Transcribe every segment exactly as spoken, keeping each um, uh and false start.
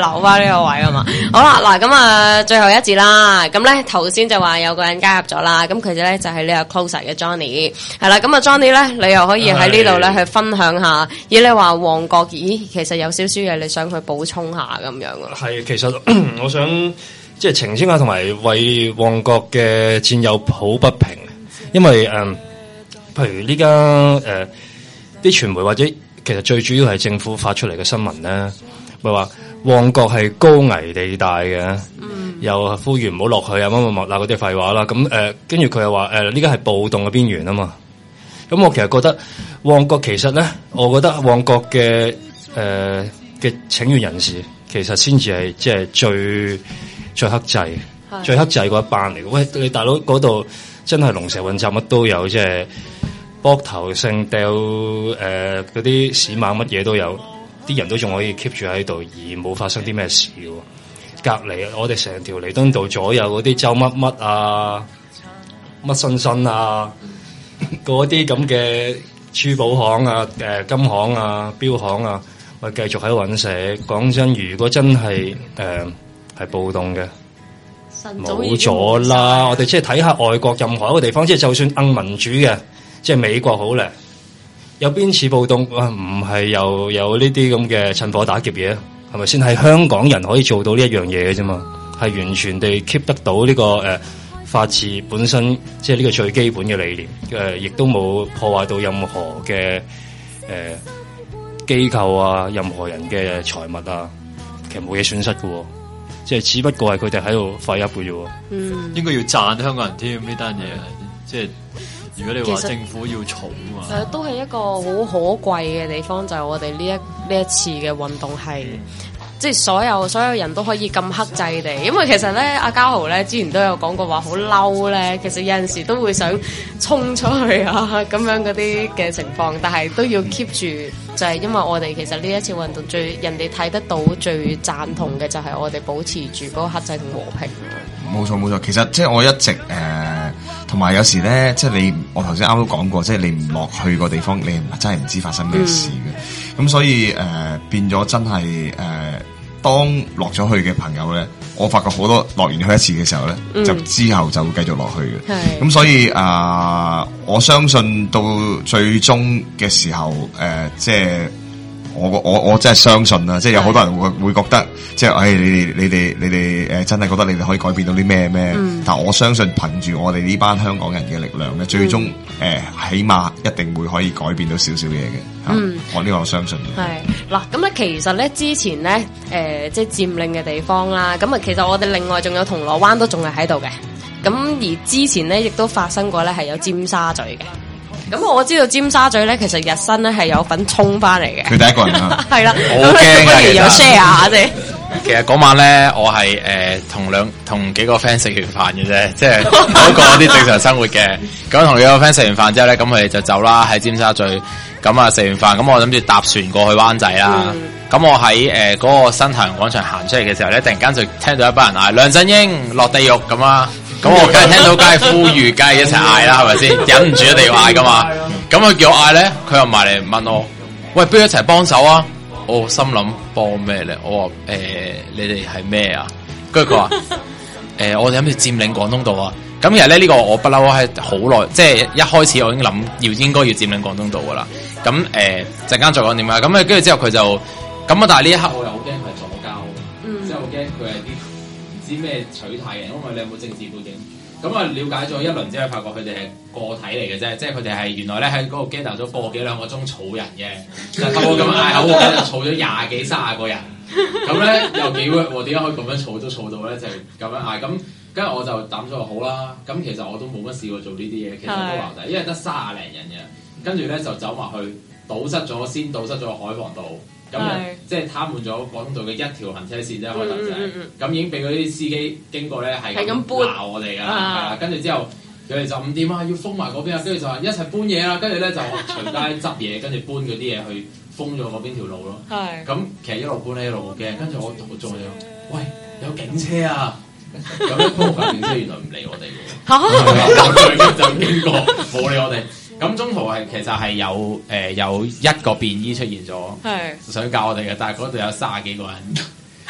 留翻呢個位啊嘛。好啦，嗱咁啊，最後一節啦。咁咧頭先就話有個人加入咗啦，咁佢哋咧就係呢個 closer 嘅 Johnny 係啦。咁啊 Johnny 咧，你又可以喺呢度咧去分享下。咦，你話旺角，咦，其實有少少嘢你想去補充下咁樣啊？ 係，其實我想即係澄清下，同埋為旺角嘅戰友抱不平，因為誒、呃，譬如呢家誒啲傳媒或者其實最主要係政府發出嚟嘅新聞咧，咪話旺角係高危地帶嘅，嗯、又呼籲唔好落去啊乜乜乜嗱嗰啲廢話啦。咁誒，跟住佢又話誒呢家係暴動嘅邊緣啊嘛。咁我其實覺得旺角其實咧，我覺得旺角嘅誒嘅請願人士其實先至係即係最最克制、最克制嗰一班嚟嘅。喂，你大佬嗰度真係龍蛇混雜，乜都有，即係膊頭性掉誒嗰啲屎猛乜嘢都有，啲人都仲可以 keep 住喺度，而冇發生啲咩事喎。隔離我哋成條彌敦道左右嗰啲周乜乜啊、乜新新啊。嗰啲咁嘅珠寶行啊、誒金行啊、錶行啊，我繼續喺度揾食。講真，如果真係誒係暴動嘅，冇咗啦。我哋即係睇下外國任何一個地方，即係就算硬民主嘅，即係美國好咧，有邊次暴動啊？唔係又有呢啲咁嘅趁火打劫嘢，係咪先？係香港人可以做到呢一樣嘢嘅啫嘛，係完全地 keep 得到呢、這個誒。呃法治本身即係呢個最基本嘅理念，誒、呃，亦都冇破壞到任何嘅誒機構啊，任何人嘅財物啊，其實冇嘢損失嘅、哦，即係只不過係佢哋喺度廢噏嘅啫。 嗯，應該要讚香港人添呢單嘢，即係如果你話政府要嘈啊嘛， 誒，都係一個好可貴嘅地方，就係、是、我哋呢一呢一次嘅運動係。嗯即係所有所有人都可以咁克制地，因為其實咧阿嘉豪咧之前都有講過話好嬲咧，其實有陣時都會想衝出去啊咁樣嗰啲嘅情況，但係都要 keep 住，就係因為我哋其實呢一次運動最人哋睇得到最贊同嘅就係我哋保持住嗰個克制同和平。 冇錯冇錯，其實即係我一直誒，同、呃、埋有，有時咧，即係你我頭先啱都講過，即係你唔落去個地方，你真係唔知發生咩事嘅。咁、嗯、所以誒、呃、變咗真係誒、呃，當落咗去嘅朋友咧，我發覺好多落完去一次嘅時候咧，嗯、就之後就會繼續落去嘅。咁所以啊、呃，我相信到最終嘅時候，誒、呃、即係。我我我真係相信啦，即係有好多人會會覺得，即係，誒，你哋你哋你哋誒，真係覺得你哋可以改變到啲咩咩？嗯、但我相信憑住我哋呢班香港人嘅力量咧，最終誒、嗯呃，起碼一定會可以改變到少少嘢嘅。嗯，我呢個我相信。 係嗱，咁咧其實咧之前咧，誒、呃，即係佔領嘅地方啦，咁啊，其實我哋另外仲有銅鑼灣都仲係喺度嘅，咁而之前咧亦都發生過咧係有尖沙咀嘅。咁我知道尖沙咀咧，其實日新咧係有份衝翻嚟嘅。佢第一個人啊， 係啦， 好驚不如有 share 下啫。 其實嗰晚咧，我係誒同兩同幾個 friend 食完飯嘅啫，即係嗰個啲正常生活嘅。咁同幾個 friend 食完飯之後咧，咁佢哋就走啦，喺尖沙咀。咁啊食完飯，咁我諗住搭船過去灣仔啦。咁、嗯、我喺誒嗰個新太陽廣場行出嚟嘅時候咧，突然間就聽到一班人嗌梁振英落地獄咁啊！咁我梗係聽到，梗係呼籲，梗係一齊嗌啦，係咪先？忍唔住一定要嗌噶嘛。咁佢叫我嗌咧，佢又埋嚟問我，喂，不如一齊幫手啊！我心諗幫咩咧？我話誒、呃，你哋係咩啊？跟住佢話誒，我哋諗住佔領廣東道啊。咁其實咧呢、這個我不嬲係好耐，即係一開始我已經諗要應該要佔領廣東道噶啦。咁誒陣間再講點啊。咁啊跟住之後佢就咁啊，但係呢一刻我又好驚佢係左膠，即係好驚佢係啲唔知咩取態嘅，因為你有冇政治背景？咁啊，了解咗一輪之後，發覺佢哋係個體嚟嘅啫，即係佢哋係原來咧喺嗰個 gather 咗個幾兩個鐘儲人嘅，就透過咁嗌口號咧，就儲咗廿幾卅個人。咁咧又幾 work 喎？點解可以咁樣儲都儲到咧？就係、是、咁樣嗌。咁跟住我就膽咗話好啦。咁其實我都冇乜試過做呢啲嘢，其實都話就係因為得卅零人嘅，跟住咧就走埋去堵塞咗，先堵塞咗海防道。咁即係攤滿咗廣東道嘅一條行車線啫，開頭就係咁已經俾嗰啲司機經過咧係咁鬧我哋㗎啦，係啦，跟住之後佢哋就唔掂啊，要封埋嗰邊啊，跟住就話一齊搬嘢啦，跟住咧就隨街執嘢，跟住搬嗰啲嘢去封咗嗰邊條路咯。係咁，其實一路搬咧一路好驚，跟住我我仲有喂有警車啊，有咩鋪頭警車原來唔理我哋嘅喎，就經過冇理我哋。咁中途係其實係有誒、呃、有一個便衣出現咗，係想教我哋嘅，但係嗰度有卅幾個人，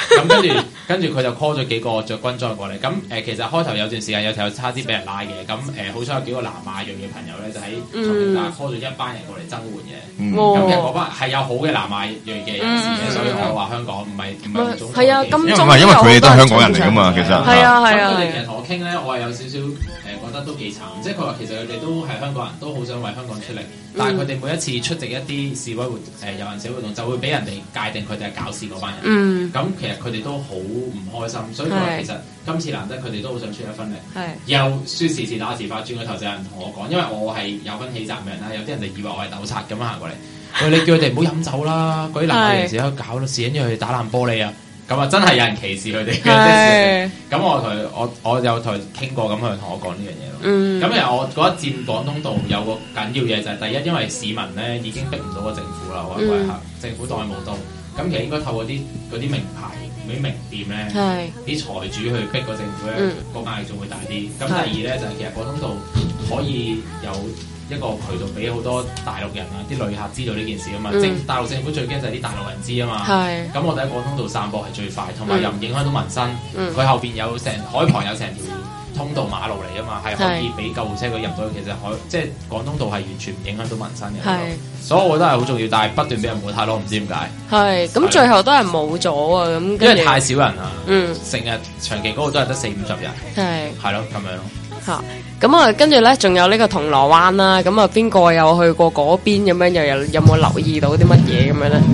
咁跟住跟住佢就 call 咗幾個着軍裝過嚟。咁誒、呃、其實開頭有段時間有條差啲俾人拉嘅。咁誒、呃、好彩有幾個南亞裔嘅朋友咧，就喺重慶大 call 咗一班人過嚟增援嘅。咁、嗯、其實嗰班係有好嘅南亞裔嘅人士嘅，嗯、所以我話香港唔係唔係種係啊，金鐘因為因為佢哋都係香港人嚟噶嘛，其實係啊係啊。 佢哋其實同我傾咧，我係有少少誒覺得都幾慘，即係佢話其實佢哋都係香港人，都好想為香港出力，但係佢哋每一次出席一啲示威活誒遊行社活動，就會俾人哋界定佢哋係搞事嗰班人。嗯，咁其實佢哋都好唔開心，所以佢話其實今次難得佢哋都好想出一分力。係，又說時遲打時快，轉個頭就有人同我講，因為我係有份起責嘅人啦，有啲人就以為我係糾察咁樣行過嚟，喂，你叫佢哋唔好飲酒啦，嗰啲男嘅人士喺度搞到事，因為佢哋打爛玻璃啊。咁啊，真係有人歧視佢哋嘅，咁我同佢，我我有同佢傾過，咁佢同我講呢樣嘢咯。咁其實我覺得佔廣東道有個緊要嘢就係第一，因為市民咧已經逼唔到個政府啦，我話貴客，政府當佢冇刀，咁其實應該透過啲嗰啲名牌、嗰啲名店咧，啲財主去逼個政府咧，個壓力仲會大啲。咁第二咧就係其實廣東道可以有一個渠道俾好多大陸人啊，啲旅客知道呢件事啊嘛。政、嗯、大陸政府最驚就係啲大陸人知啊嘛。係。咁我哋喺廣東道散播係最快，同埋又唔影響到民生。佢、嗯、後邊有成海旁有成條通道馬路嚟啊嘛，係可以俾救護車佢入到去。其實海即係廣東道係完全唔影響到民生嘅。係。所以我覺得係好重要，但係不斷俾人抹太咯，唔知點解。係。咁最後都係冇咗啊！咁因為太少人啦。嗯。成日長期嗰度都係得四五十人。係。係咯，咁樣咯。嚇！咁啊，跟住咧，仲有呢個銅鑼灣啦。咁啊，邊個有去過嗰邊咁樣？又有有冇留意到啲乜嘢咁樣咧？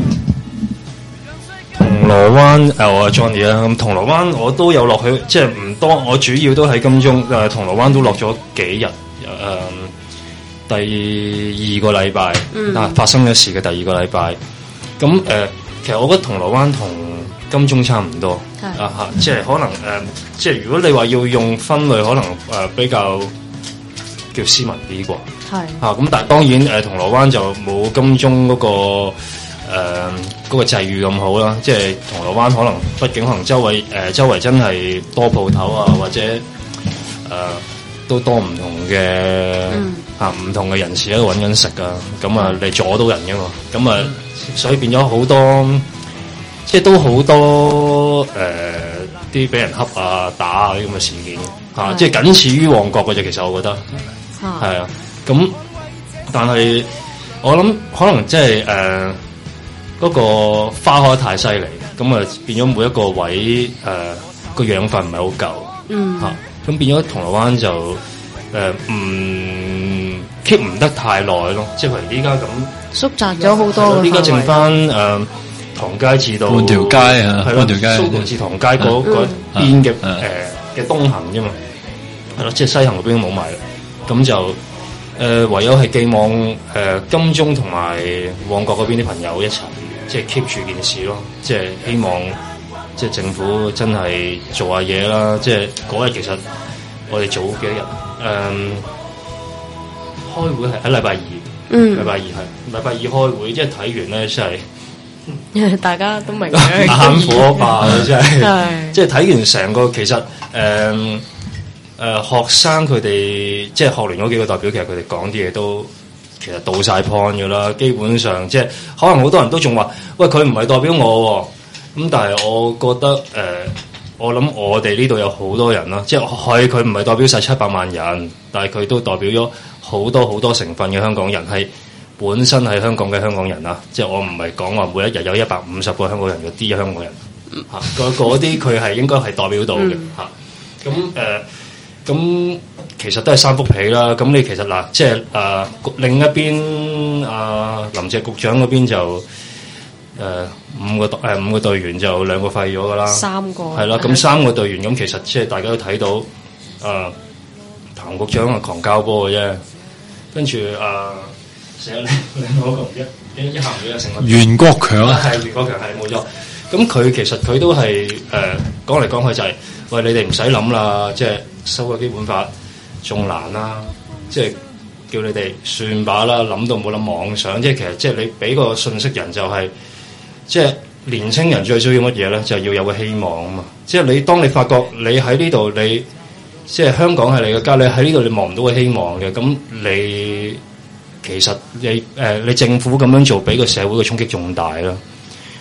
銅鑼灣誒，我係 Johnny 啦。咁銅鑼灣我都有落去，即係唔多。我主要都喺金鐘誒，銅鑼灣都落咗幾日誒、呃。第二個禮拜、嗯、啊，發生咗事嘅第二個禮拜。咁誒、呃，其實我覺得銅鑼灣同金鐘差唔多啊嚇，即係可能誒、呃，即係如果你話要用分類，可能誒、呃、比較叫斯文啲啩，係啊咁，但係當然誒、呃、銅鑼灣就冇金鐘嗰、那個誒嗰、呃那個際遇咁好啦，即係銅鑼灣可能畢竟可能周圍誒、呃、周圍真係多鋪頭啊，或者誒、呃、都多唔同嘅嚇唔同嘅人士喺度揾緊食啊，咁啊你阻到人㗎嘛，咁啊所以變咗好多。即係都好多誒啲俾人恰啊打啊啲咁嘅事件嚇、啊，即係僅次於旺角嘅啫。其實我覺得係啊，咁但係我諗可能即係誒嗰個花開得太犀利，咁啊變咗每一個位誒個、呃、養分唔係好夠嗯嚇，咁、啊、變咗銅鑼灣就誒唔 keep 唔得太耐咯，即係譬如依家咁縮窄咗好多，依家剩翻誒。呃唐街至到半條街啊，係咯，蘇豪至唐街嗰嗰邊嘅誒嘅東行啫嘛，係咯，即係西行嗰邊冇埋啦，咁就誒、呃、唯有係寄望誒、呃、金鐘同埋旺角嗰邊啲朋友一齊，即係 keep 住件事咯，即係希望即係政府真係做下嘢啦，即係嗰日其實我哋早幾日誒、呃、開會係喺禮拜二，嗯，禮拜二係禮拜二開會，即係睇完咧真係。大家都明嘅，眼火爆真係，即係睇完成個其實誒誒、呃呃、學生佢哋即係學聯嗰幾個代表，其實佢哋講啲嘢都其實到晒 point 㗎啦。基本上即係可能好多人都仲話，喂佢唔係代表我咁，但係我覺得誒、呃，我諗我哋呢度有好多人啦，即係係佢唔係代表晒七百萬人，但係佢都代表咗好多好多成分嘅香港人係。本身係香港嘅香港人啊，即係我唔係講話每一日有一百五十個香港人嗰啲香港人嚇，嗰啲佢係應該係代表到嘅嚇。咁誒咁其實都係三幅被啦。咁你其實嗱、呃，即係誒、呃、另一邊啊、呃、林鄭局長嗰邊就誒、呃、五個誒、呃、五個隊員就兩個廢咗㗎啦，三個係啦。咁三個隊員咁其實即係大家都睇到誒、呃、譚局長係狂交波嘅啫，跟住誒。呃成日你我講一一一行咗一成個袁國強啊，係袁國強係冇錯。咁佢其實佢都係誒講嚟講去就係、是，喂你哋唔使諗啦，即係修個基本法仲難啦，即係叫你哋算把啦，諗都冇諗妄想。即係其實即係你俾個信息人就係、是，即係年青人最需要乜嘢咧？就係、是、要有個希望啊嘛。即係你當你發覺你喺呢度，你即係香港係你嘅家，你喺呢度你望唔到個希望嘅，咁你。其實你誒、呃、你政府咁樣做，俾個社會嘅衝擊仲大啦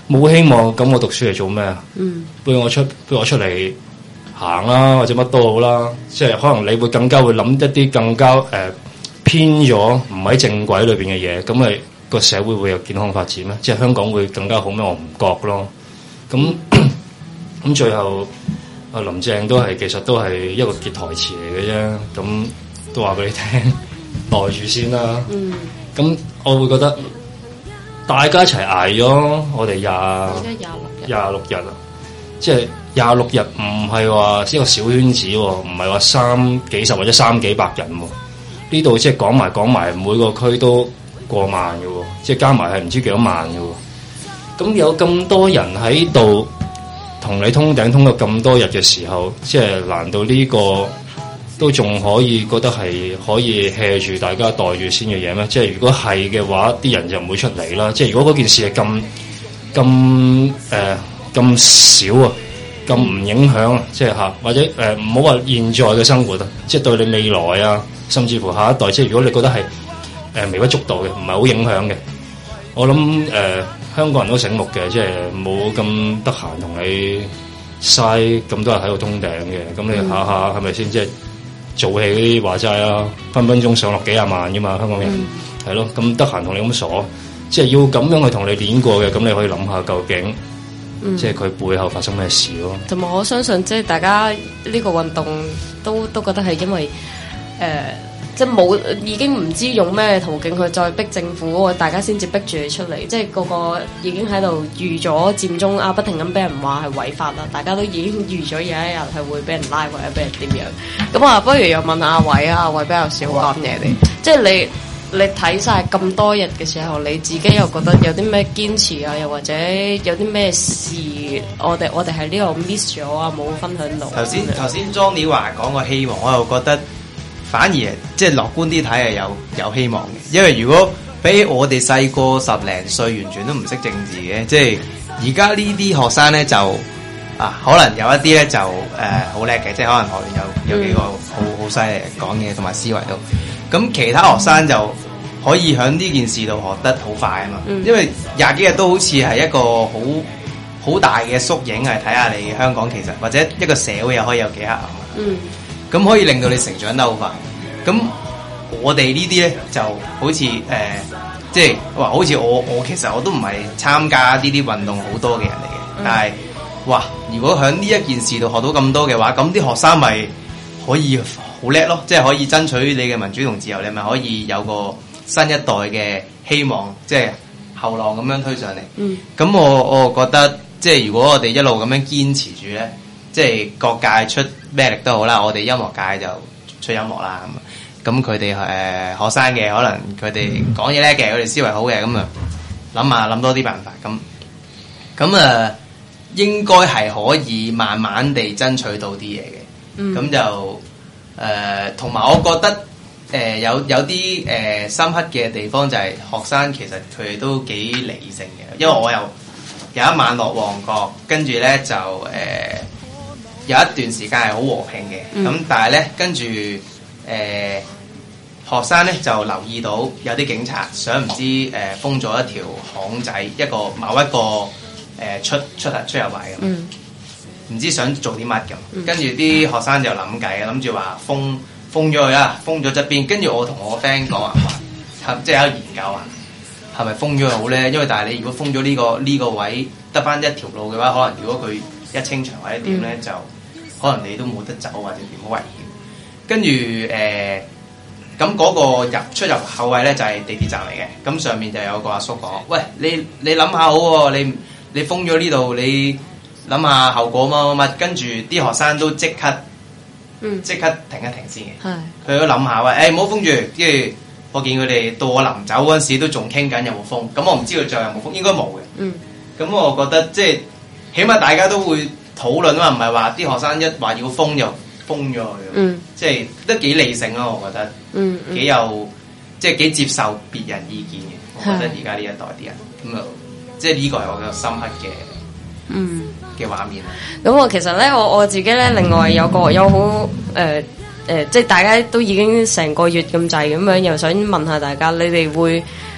冇希望，咁我讀書嚟做咩啊？ 嗯， 不如我出，不如我出嚟行啦，或者乜都好啦。即係可能你會更加會諗一啲更加誒、呃、偏咗唔喺正軌裏邊嘅嘢，咁咪個社會會有健康發展咩？即係香港會更加好咩？我唔覺咯。咁咁最後阿林鄭都係其實都係一個結台詞嚟嘅啫。咁都話俾你聽，耐住先啦。 嗯， 咁我會覺得大家一齊捱咗我哋廿而家廿六日， 廿六日啊，即係廿六日唔係話一個小圈子喎，唔係話三幾十或者三幾百人喎。呢度即係講埋講埋，每個區都過萬嘅喎，即係加埋係唔知幾多萬嘅喎。咁有咁多人喺度同你通頂通咗咁多日嘅時候，即係難道呢個都仲可以覺得係可以 hea 住大家袋住先嘅嘢咩？即係如果係嘅話，啲人就唔會出嚟啦。即係如果嗰件事係咁咁誒咁少啊，咁唔影響啊，即係嚇或者誒唔好話現在嘅生活啊，即係對你未來啊，甚至乎下一代，即係如果你覺得係誒、呃、微不足道嘅，唔係好影響嘅，我諗誒、呃、香港人都醒目嘅，即係冇咁得閒同你嘥咁多人喺度通頂嘅，咁你下下係咪先？即係做戲嗰啲話齋啊，分分鐘上落幾廿萬噶嘛，香港人係咯，咁得閒同你咁傻，即係要咁樣去同你練過嘅，咁你可以諗下究竟，嗯、即係佢背後發生咩事咯。 同埋我相信，即係大家呢個運動都都覺得係因為誒、呃，即係冇已經唔知用咩途徑去再逼政府，大家先至逼住你出嚟，即係個個已經喺度預咗佔中啊，不停咁俾人話係違法啦，大家都已經預咗有一日係會俾人拉或者俾人點樣。咁啊，不如又問下阿偉啊，阿偉比較少講嘢啲，即係你。你睇晒咁多日嘅時候，你自己又覺得有啲咩堅持啊？又或者有啲咩事，我哋我哋喺呢度 miss 咗啊，冇分享到。 頭先頭先 Johnny 話講個希望，我又覺得反而即係樂觀啲睇係有有希望嘅，因為如果比我哋細個十零歲，完全都唔識政治嘅，即係而家呢啲學生咧就啊，可能有一啲咧就誒好叻嘅，即係可能學院有有幾個好好犀利講嘢同埋思維都。咁其他學生就可以喺呢件事度學得好快啊嘛，嗯、因為廿幾日都好似係一個好好大嘅縮影，係睇下你香港其實或者一個社會又可以有幾黑暗啊。咁、嗯、可以令到你成長得好快。咁我哋呢啲咧就好似誒，即係話好似我我其實我都唔係參加呢啲運動好多嘅人嚟嘅，嗯、但係哇，如果喺呢一件事度學到咁多嘅話，咁啲學生咪可以好叻咯，即係可以爭取你嘅民主同自由，你咪可以有個新一代嘅希望，即係後浪咁樣推上嚟。咁、嗯、我我覺得，即係如果我哋一路咁樣堅持住咧，即係各界出咩力都好啦，我哋音樂界就出音樂啦。咁咁佢哋誒學生嘅可能佢哋講嘢叻嘅，佢哋思維好嘅，咁啊諗下諗多啲辦法。咁咁啊應該係可以慢慢地爭取到啲嘢嘅。咁、嗯、就誒同埋我覺得誒、呃、有有啲誒、呃、深刻嘅地方就係學生其實佢哋都幾理性嘅，因為我又有一晚落旺角，跟住咧就誒、呃、有一段時間係好和平嘅，咁、嗯、但係咧跟住誒、呃、學生咧就留意到有啲警察想唔知誒、呃、封咗一條巷仔，一個某一個誒、呃、出出入出入位咁。嗯唔知想做啲乜咁，跟住啲學生就諗計，諗住話封封咗佢啦，封咗側邊。跟住我同我個 friend 講話，即係有研究啊，係咪封咗佢好咧？因為但係你如果封咗呢、這個呢、這個位得翻一條路嘅話，可能如果佢一清場或者點咧，嗯、就可能你都冇得走或者點好危險。跟住誒，咁、呃、嗰個入出入口位咧就係、是、地鐵站嚟嘅。咁上面就有個阿叔講：喂，你你諗下好喎、哦，你你封咗呢度你。諗下後果乜乜乜，跟住啲學生都即刻，即、嗯、刻停一停先嘅。佢都諗下話，誒唔好封住。跟住我見佢哋到我臨走嗰陣時都仲傾緊有冇封。咁我唔知佢最後有冇封，應該冇嘅。咁、嗯、我覺得即係起碼大家都會討論啊，唔係話啲學生一話要封就封咗佢。嗯、即係都幾理性咯，我覺得。嗯嗯、幾有即係幾接受別人意見嘅。我覺得而家呢一代啲人咁啊，即係呢個係我嘅深刻嘅。嗯嘅畫面。 咁我其實咧，我我自己咧，另外有個有好誒誒，即係大家都已經成個月咁滯咁樣，又想問下大家，你哋會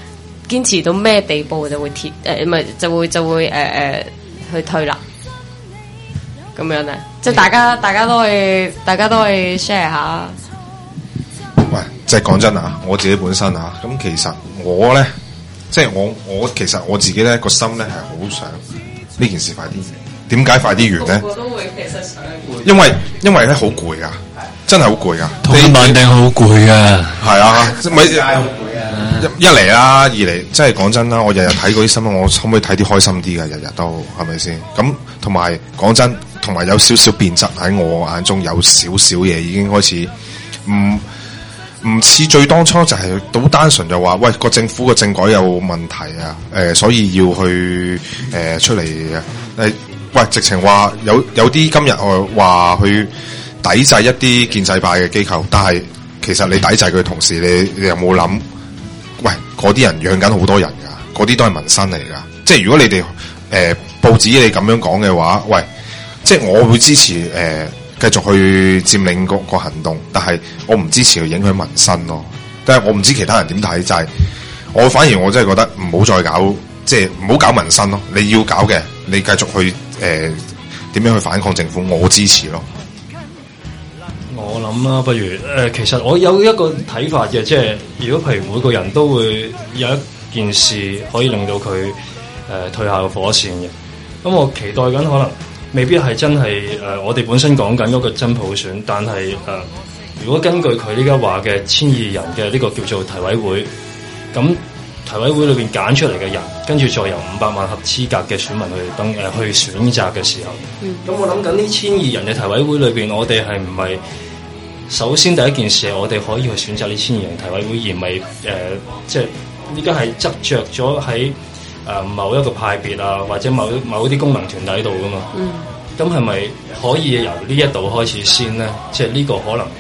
堅持到咩地步就會貼誒，唔係就會就會誒誒、呃、去退啦。咁樣咧，即係大家大家都去大家都去 share 下。 喂，即係講真啊，我自己本身啊，咁其實我咧，即係我我其實我自己咧個心咧係好想呢件事快啲完。點解快啲完咧？ 個個都會其實想。 因為因為咧好攰噶，真係好攰噶。 同一晚定好攰啊！ 係啊，咪一一嚟啦，二嚟即係講真啦，我日日睇嗰啲新聞，我可唔可以睇啲開心啲嘅？日日都係咪先？咁同埋講真，同埋有少少變質喺我眼中，有少少嘢已經開始唔唔似最當初就係好單純就話，喂個政府個政改有問題啊，誒、呃、所以要去誒、呃、出嚟誒、呃，喂直情話有有啲今日我話去抵制一啲建制派嘅機構，但係其實你抵制佢同時，你你有冇諗？喂，嗰啲人養緊好多人噶，嗰啲都係民生嚟噶。即係如果你哋誒、呃、報紙你咁樣講嘅話，喂，即係我會支持誒、呃、繼續去佔領個個行動，但係我唔支持去影響民生咯。但係我唔知其他人點睇，就係、是、我反而我真係覺得唔好再搞，即係唔好搞民生咯。你要搞嘅，你繼續去誒點樣去反抗政府，我支持咯。 我諗啦，不如誒、呃，其實我有一個睇法嘅，即係如果譬如每個人都會有一件事可以令到佢誒、呃、退下個火線嘅，咁我期待緊可能未必係真係誒、呃、我哋本身講緊嗰個真普選，但係誒、呃、如果根據佢呢家話嘅千二人嘅呢個叫做提委會，咁提委會裏邊揀出嚟嘅人，跟住再由五百萬合資格嘅選民去登誒、呃、去選擇嘅時候，咁、嗯、我諗緊呢千二人嘅提委會裏邊，我哋係唔係？首先第一件事係我哋可以去選擇呢千二人提委會，而唔係誒即係依家係執着咗喺誒某一個派別啊，或者某某啲功能團體度噶嘛。咁係咪可以由呢一度開始先咧？即係呢個可能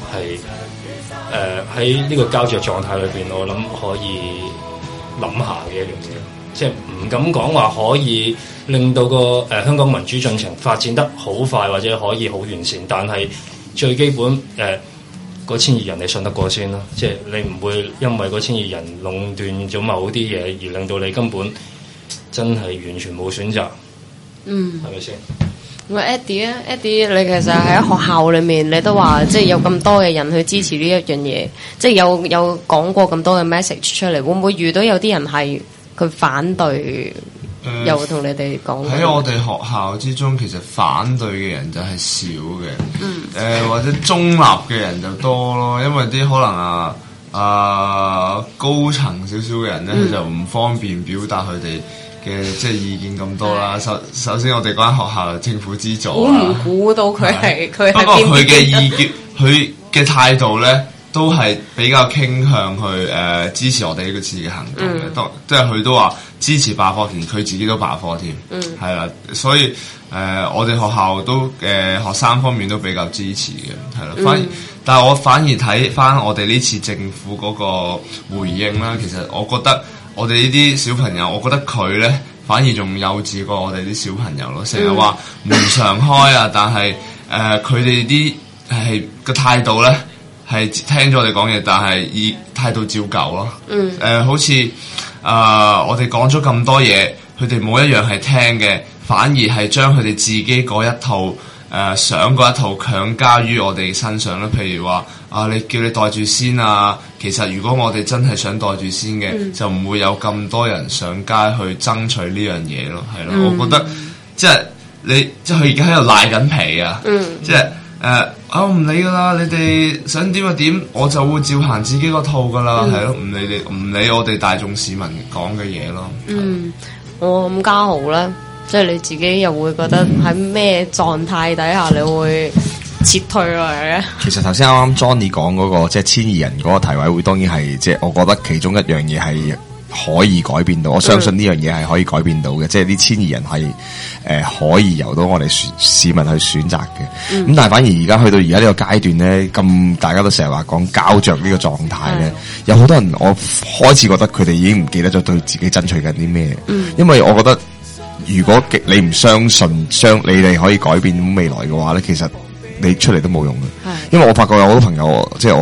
係誒喺呢個膠着狀態裏邊，我諗可以諗下嘅一樣嘢。即係唔敢講話可以令到個誒、呃、香港民主進程發展得好快，或者可以好完善，但係最基本誒嗰、呃、千二人你信得過先咯，即係你唔會因為嗰千二人壟斷咗某啲嘢而令到你根本真係完全冇選擇，嗯，係咪先？ 咁 Eddie 啊 ，Eddie 你其實喺學校裏面你都話即係有咁多嘅人去支持呢一樣嘢，即係有有講過咁多嘅 message 出嚟，會唔會遇到有啲人係佢反對？呃、又同你哋講喺我哋學校之中，其實反對嘅人就係少嘅，誒、嗯呃、或者中立嘅人就多咯，因為啲可能啊啊高層少少嘅人咧，佢、嗯、就唔方便表達佢哋嘅即係意見咁多啦。首首先我哋嗰間學校係政府資助， 估唔估到佢係佢係不過佢嘅意見，佢嘅態度咧，都係比較傾向去誒、呃、支持我哋呢個次嘅行動嘅，都、嗯、即係佢都話支持罷課添，佢自己都罷課添，係啦、嗯，所以誒、呃、我哋學校都誒、呃、學生方面都比較支持嘅，係啦，反而、嗯、但係我反而睇翻我哋呢次政府嗰個回應啦，其實我覺得我哋呢啲小朋友，我覺得佢咧反而仲幼稚過我哋啲小朋友咯，成日話門常開啊，但係誒佢哋啲係個態度咧。係聽咗我哋講嘢，但係以態度照舊咯。嗯。誒、呃，好似啊、呃，我哋講咗咁多嘢，佢哋冇一樣係聽嘅，反而係將佢哋自己嗰一套誒、呃、想嗰一套強加於我哋身上啦。譬如話啊，你叫你袋住先啊，其實如果我哋真係想袋住先嘅，嗯、就唔會有咁多人上街去爭取呢樣嘢咯。係咯，嗯、我覺得即係你即係佢而家喺度賴緊皮啊。嗯。即係。誒、uh, 我唔理噶啦，你哋想點就點，我就會照行自己個套噶啦，係咯、嗯，唔理你唔理我哋大眾市民講嘅嘢咯。嗯， 我咁家豪咧，即係你自己又會覺得喺咩狀態底下你會撤退落嚟咧？ 其實頭先啱啱 Johnny 講嗰個即係千二人嗰個提委會，當然係即係我覺得其中一樣嘢係可以改變到，我相信呢樣嘢係可以改變到嘅，嗯、即係呢千二人係誒、呃、可以由到我哋市民去選擇嘅。咁、嗯、但係反而而家去到而家呢個階段咧，咁大家都成日話講膠着呢個狀態咧，嗯、有好多人我開始覺得佢哋已經唔記得咗對自己爭取緊啲咩，嗯、因為我覺得如果你唔相信相你哋可以改變未來嘅話咧，其實你出嚟都冇用嘅。嗯、因為我發覺有好多朋友，即係我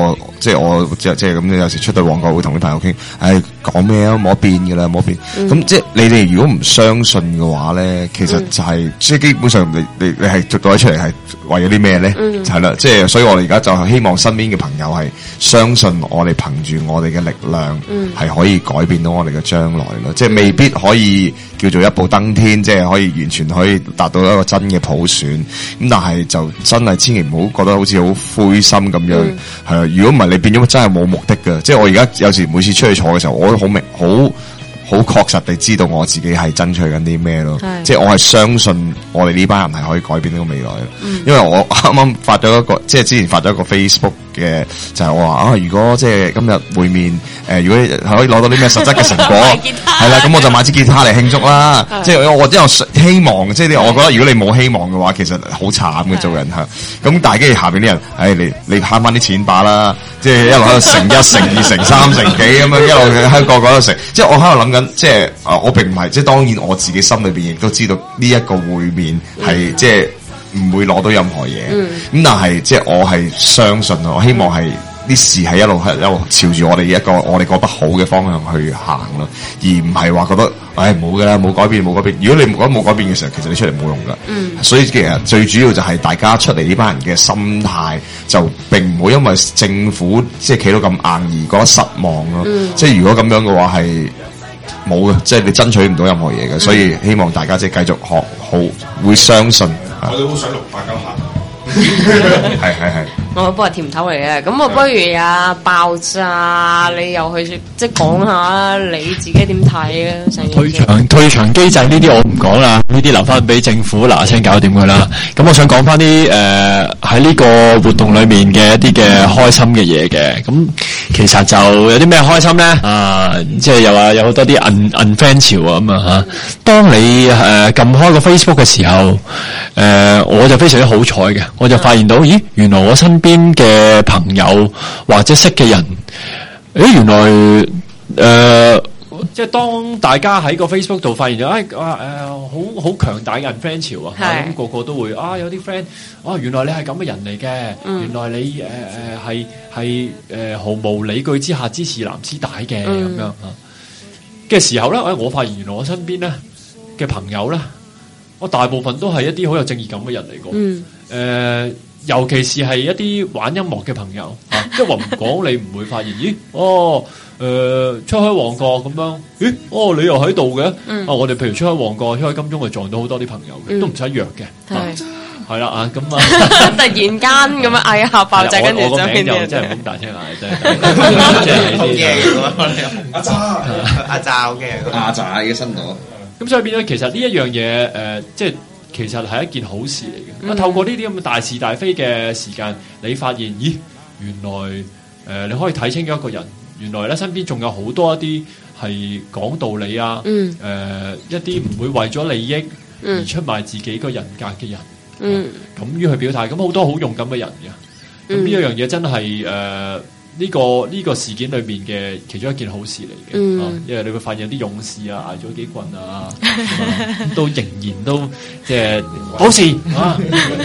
即係我即係即係咁，有時出到旺角會同啲朋友傾，唉講咩啊，冇得變㗎啦，冇得變。咁、嗯、即係你哋如果唔相信嘅話咧，其實就係、是嗯、即係基本上你你你係做到出嚟係為咗啲咩咧？嗯、就係啦，即係所以我哋而家就希望身邊嘅朋友係相信我哋憑住我哋嘅力量係、嗯、可以改變到我哋嘅將來咯，即係未必可以叫做一步登天，即係可以完全可以達到一個真嘅普選。咁但係就真係千祈唔好覺得好似好灰心咁樣，係啊、嗯！如果唔係你變咗真係冇目的㗎。即係我而家有時每次出去坐嘅時候，我都好明好好確實地知道我自己係爭取緊啲咩咯。即係我係相信我哋呢班人係可以改變呢個未來咯。嗯、因為我啱啱發咗一個，即係之前發咗一個 Facebook 嘅，就係、是、我話啊，如果即係今日會面，誒、呃，如果可以攞到啲咩實質嘅成果，係啦，咁我就買支吉他嚟慶祝啦。即係我即係希望，即係我覺得如果你冇希望嘅話，其實好慘嘅做人嚇。咁但係跟住下邊啲人，誒、哎，你你慳翻啲錢把啦，即係一路喺度乘一、乘二、乘三、乘幾咁樣，一路喺個個都乘。即係我喺度諗緊，即係啊，我並唔係，即係當然我自己心裏邊亦都知道呢一個會面係、嗯、即係。唔會攞到任何嘢，咁、嗯、但係即係我係相信咯，我希望係啲事係一路係一路朝住我哋一個我哋覺得好嘅方向去行咯，而唔係話覺得唉冇㗎啦，冇改變冇改變。如果你覺得冇改變嘅時候，其實你出嚟冇用㗎。嗯、所以其實最主要就係大家出嚟呢班人嘅心態，就並唔會因為政府即係企到咁硬而覺得失望咯。嗯、即係如果咁樣嘅話係冇嘅，即係你爭取唔到任何嘢嘅。嗯、所以希望大家即係繼續學好，會相信。 我哋好想錄大家下， 係係係。 我不過甜頭嚟嘅，咁我不如啊爆炸，你又去即係講下你自己點睇啊？ 退場退場機制呢啲我唔講啦，呢啲留翻俾政府嗱嗱聲搞掂佢啦。咁我想講翻啲誒喺呢個活動裏面嘅一啲嘅開心嘅嘢嘅。咁其實就有啲咩開心咧？啊，即係又話有好多啲 un unfriend 潮啊咁啊嚇。當你誒撳開個 Facebook 嘅時候，誒、呃、我就非常之好彩嘅，我就發現到，咦，原來我身邊嘅朋友或者識嘅人，誒，原來誒、呃，即係當大家喺個 Facebook 度發現咗，誒、哎，啊，誒、呃，好好強大嘅 unfriend 潮啊，咁、嗯、個個都會啊，有啲 friend，啊，原來你係咁嘅人嚟嘅，嗯、原來你誒誒係係誒毫無理據之下支持藍絲帶嘅咁、嗯、樣啊嘅時候咧，誒，我發現原來我身邊咧嘅朋友咧，我大部分都係一啲好有正義感嘅人嚟嘅，誒、嗯。呃尤其是係一啲玩音樂嘅朋友，啊、即係話唔講你唔會發現，咦？哦，誒、呃，出開旺角咁樣，咦？哦，你又喺度嘅？嗯、啊，我哋譬如出開旺角、出開金鐘，就撞到好多啲朋友嘅，嗯、都唔使約嘅。係係啦啊，咁啊， 突然間咁樣嗌下爆炸，跟住就變咗真係好大聲嗌，真係好驚阿渣阿渣好驚， 阿渣嘅身度。 咁所以變咗，其實呢一樣嘢，誒、呃，即係。其實係一件好事嚟嘅。咁、嗯、透過呢啲咁嘅大是大非嘅時間，你發現，咦，原來誒、呃、你可以睇清咗一個人，原來咧身邊仲有好多一啲係講道理啊，誒、嗯呃、一啲唔會為咗利益而出賣自己個人格嘅人，嗯，咁於、呃、去表態，咁好多好勇敢嘅人嘅，咁呢一樣嘢真係誒。呃呢、這個呢、這個事件裏面嘅其中一件好事嚟嘅，嗯啊，因為你會發現有啲勇士啊，捱咗幾棍啊，啊都仍然都即係好事啊！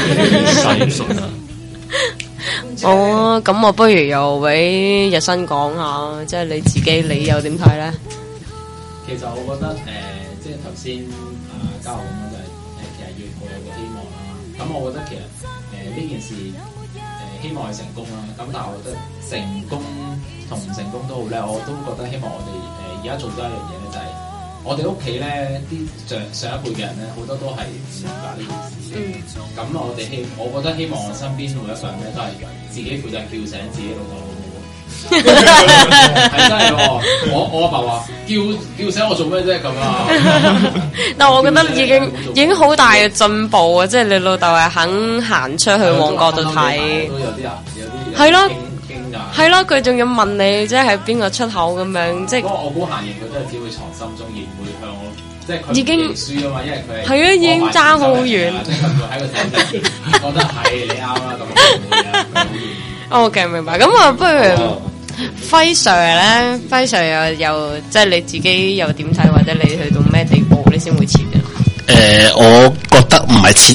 哦，咁我不如又俾日新講下，即係你自己你又點睇咧？ 其實我覺得誒、呃，即係頭先啊嘉豪咁樣就係、是、誒，其實要抱有個希望啦。咁我覺得其實誒呢、呃、件事。希望係成功啦，咁但係我覺得成功同唔成功都好咧，我都覺得希望我哋誒而家做多一樣嘢咧，就係我哋屋企咧啲上上一輩嘅人咧，好多都係唔明白呢件事嘅。咁、嗯、我哋希，我覺得希望我身邊每一個人咧都係自己負責叫醒自己老豆老母。係真係喎，我我阿爸話叫叫醒我做咩啫咁啊！ 但我覺得已經已經好大嘅進步啊！即係你老豆係肯行出去旺角度睇， 都有啲人有啲係咯，係咯，佢仲要問你即係喺邊個出口咁樣，即係。不過我估閒言佢都係只會藏心中，而唔會向我，即係佢已經輸啊嘛，因為佢係係啊，已經爭好遠。即係佢喺個手上覺得係你啱啦咁。 OK， 明白。咁啊，不如。輝 Sir 咧，輝 Sir 又又即係你自己又點睇，或者你去到咩地步你先會撤嘅？ 誒、呃，我覺得唔係撤同唔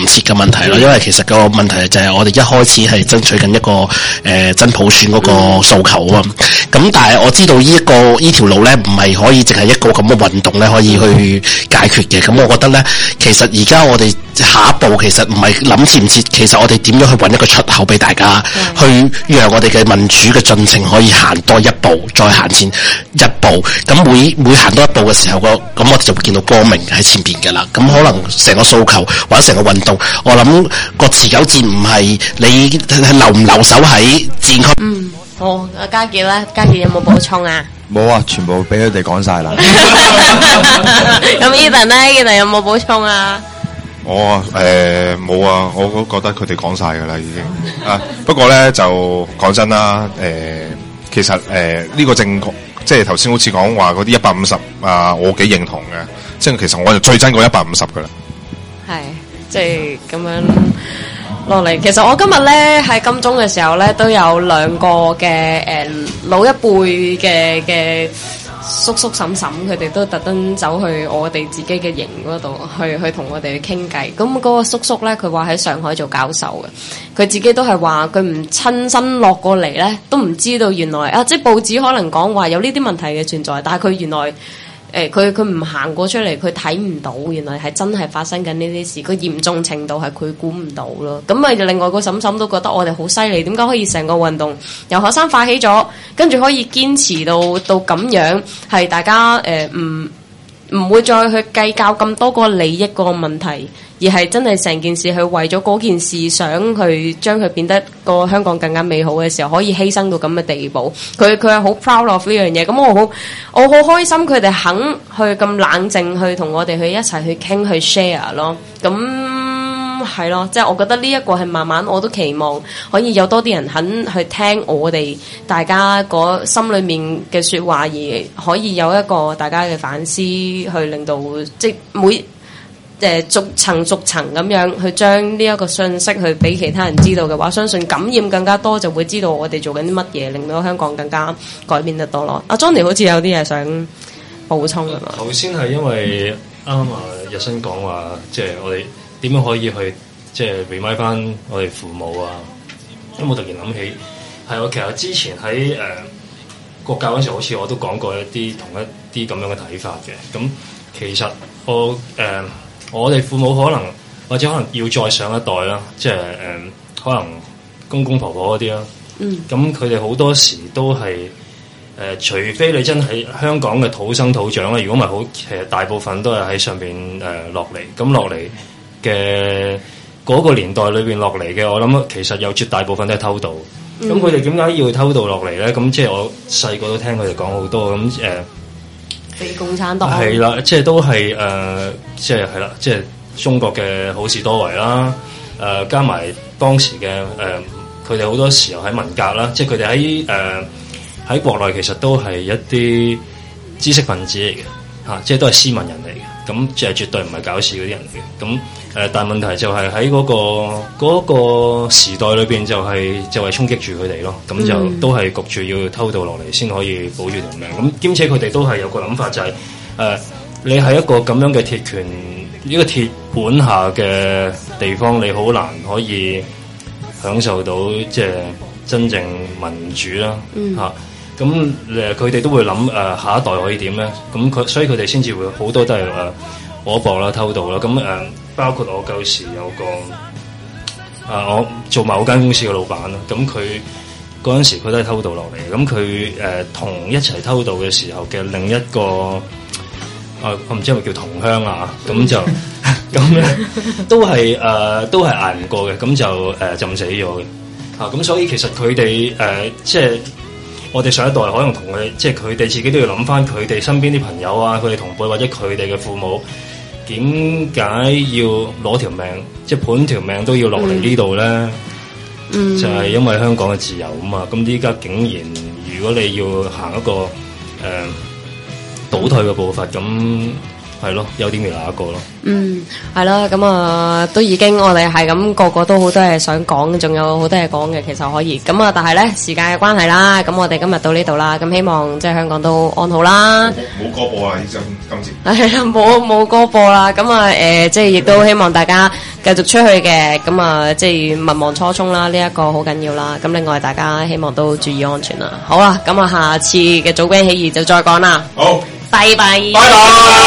切嘅問題咯，因為其實個問題就係我哋一開始係爭取緊一個誒、呃、真普選嗰個訴求啊嘛。咁但係我知道呢、這、一個呢條路咧，唔係可以淨係一個咁嘅運動咧可以去解決嘅。咁我覺得咧，其實而家我哋下一步其實唔係諗切唔切，其實我哋點樣去揾一個出口俾大家，去讓我哋嘅民主嘅進程可以行多一步，再行前一步。咁每每行多一步嘅時候，個咁我哋就會見到光明喺前邊嘅啦。咁可能成個訴求或者成個運動，我諗個持久戰唔係你留唔留守喺戰區。 嗯，好，阿家傑咧，家傑有冇補充啊？ 冇啊，全部俾佢哋講晒啦。 咁 Ethan 咧 ，Ethan 有冇補充啊？ 我誒冇啊，我都覺得佢哋講晒噶啦已經啊。不過咧就講真啦，誒、呃、其實誒呢、呃這個政局，即係頭先好似講話嗰啲一百五十啊，我幾認同嘅。即係其實我就最憎過一百五十噶啦。 係，即係咁樣落嚟。其實我今日咧喺金鐘嘅時候咧，都有兩個嘅誒、呃、老一輩嘅嘅。叔叔嬸嬸佢哋都特登走去我哋自己嘅營嗰度去去同我哋去傾偈。咁嗰個叔叔咧，佢話喺上海做教授嘅，佢自己都係話佢唔親身落過嚟咧，都唔知道原來啊，即係報紙可能講話有呢啲問題嘅存在，但係佢原來誒佢佢唔行過出嚟，佢睇唔到原來係真係發生緊呢啲事，個嚴重程度係佢估唔到咯。咁啊，另外個嬸嬸都覺得我哋好犀利，點解可以成個運動由學生發起咗，跟住可以堅持到到咁樣，係大家誒唔唔會再去計較咁多個利益個問題，而係真係成件事去為咗嗰件事想去將佢變得個香港更加美好嘅時候，可以犧牲到咁嘅地步。佢佢係好 proud of 呢樣嘢。咁我好我好開心，佢哋肯去咁冷靜去同我哋去一齊去傾去 share 咯。咁係咯，即係我覺得呢一個係慢慢我都期望可以有多啲人肯去聽我哋大家個心裏面嘅說話，而可以有一個大家嘅反思，去令到即係每誒逐層逐層咁樣去將呢一個信息去俾其他人知道嘅話，相信感染更加多，就會知道我哋做緊啲乜嘢，令到香港更加改變得多咯。阿 Johnny 好似有啲嘢想補充㗎嘛？ 頭先係因為啱啱啊日新講話，即係我哋點樣可以去即係 remind 翻我哋父母啊？咁我突然諗起，係我其實之前喺誒、呃、國教嗰時候，好似我都講過一啲同一啲咁樣嘅睇法嘅。咁其實我誒。呃我哋父母可能或者可能要再上一代啦，即係誒、呃、可能公公婆婆嗰啲啦。嗯，咁佢哋好多時都係誒、呃，除非你真係香港嘅土生土長啦，如果唔係好，其實大部分都係喺上邊誒落嚟。咁落嚟嘅嗰個年代裏邊落嚟嘅，我諗其實有絕大部分都係偷渡。咁佢哋點解要偷渡落嚟咧？咁即係我細個都聽佢哋講好多咁誒。呃被共產黨係啦，即係都係誒、呃，即係係啦，即係中國嘅好事多為啦，誒、呃、加埋當時嘅誒，佢哋好多時候喺文革啦，即係佢哋喺誒喺國內其實都係一啲知識分子嚟嘅嚇，即係都係斯文人嚟嘅，咁即係絕對唔係搞事嗰啲人嘅，咁誒、呃，但係問題就係喺嗰個嗰、嗰個時代裏邊就係、係、就係、係、衝擊住佢哋咯，咁就、嗯、都係焗住要偷渡落嚟先可以保住條命，咁兼且佢哋都係有個諗法就係、係、誒、呃，你喺一個咁樣嘅鐵拳呢、呢個鐵盤下嘅地方，你好難可以享受到即係真正民主啦嚇。嗯啊咁誒，佢哋都會諗誒、呃、下一代可以點咧？咁佢所以佢哋先至會好多都係誒我博啦、偷渡啦。咁誒、呃，包括我舊時有個啊、呃，我做某間公司嘅老闆啦。咁佢嗰陣時佢都係偷渡落嚟。咁佢誒同一齊偷渡嘅時候嘅另一個啊，我唔知係咪叫同鄉啊？咁就咁咧，都係誒、呃、都係捱唔過嘅。咁就誒、呃、浸死咗嘅。啊，咁所以其實佢哋誒即係。我哋上一代可能同佢，即係佢哋自己都要諗翻佢哋身邊啲朋友啊，佢哋同輩或者佢哋嘅父母，點解要攞條命，即係盤條命都要落嚟呢度咧？嗯、就係因為香港嘅自由啊嘛。咁依家竟然，如果你要行一個誒、呃、倒退嘅步伐，咁係咯，有啲未哪一個咯。 嗯，係啦，咁啊，都已經我哋係咁個個都好多嘢想講，仲有好多嘢講嘅，其實可以。咁啊，但係咧時間嘅關係啦，咁我哋今日到呢度啦，咁希望即係香港都安好啦。 冇歌播啊！呢陣今次係啊，冇冇歌播啦。咁啊，誒、呃，即係亦都希望大家繼續出去嘅，咁啊即係勿忘初衷啦，呢、這、一個好緊要啦。咁另外大家希望都注意安全啦。好啦，咁啊下次嘅早兵起義就再講啦。 好， 拜拜， 拜拜。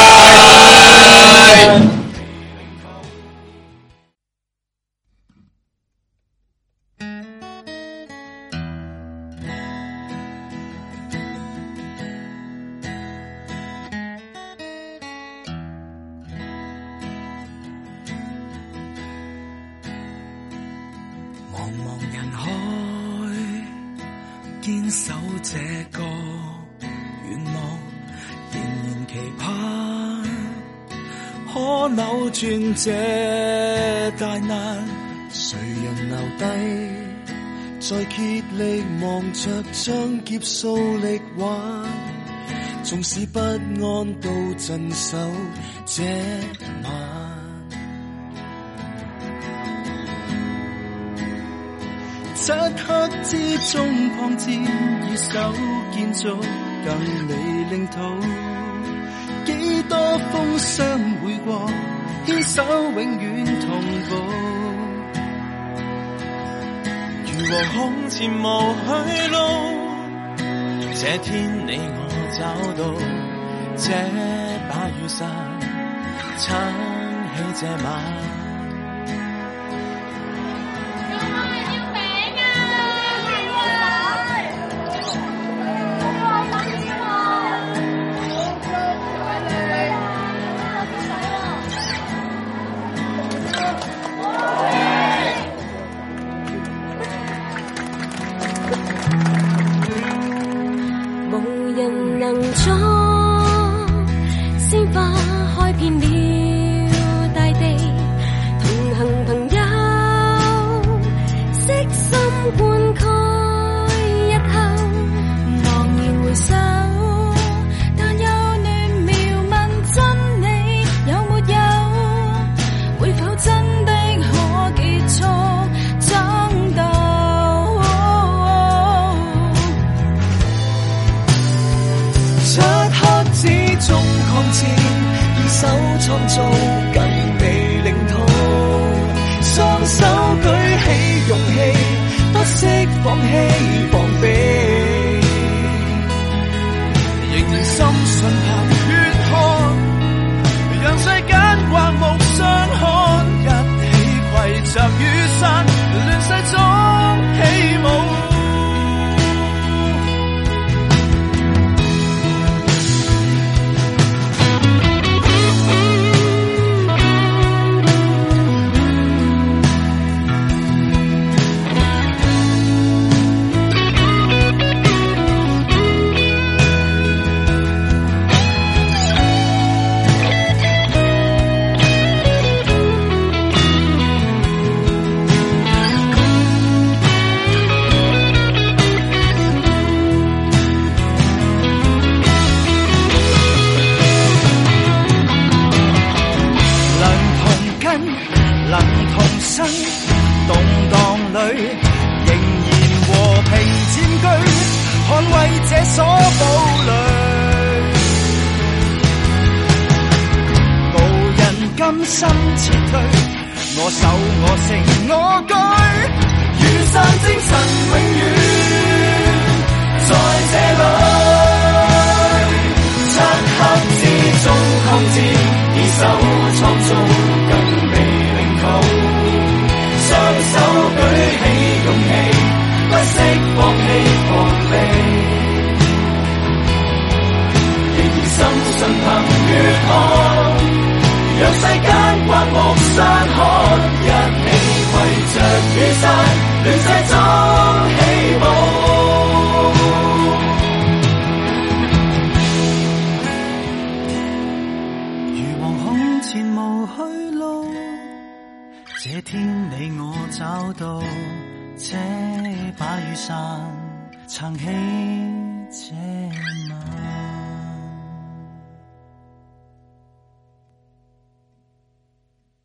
堅守這個願望，仍然期盼可扭轉這大難。誰人留低，再竭力望着將劫數力挽，縱使不安都鎮守這晚。漆黑之中抗戰，以手建造更美領土。幾多風霜會過，牽手永遠同步。如惶恐前無去路，這天你我找到，這把雨傘撐起這晚。這把雨傘撐起這晚。